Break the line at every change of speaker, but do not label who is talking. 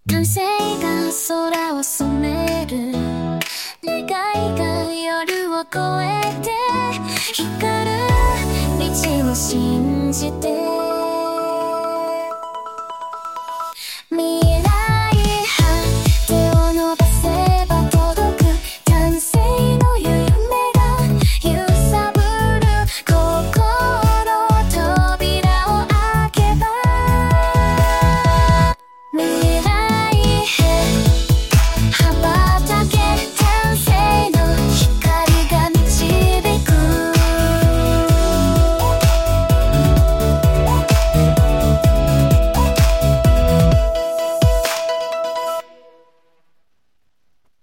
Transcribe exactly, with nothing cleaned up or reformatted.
感性が空を染める願いが夜を越えて光る道を信じて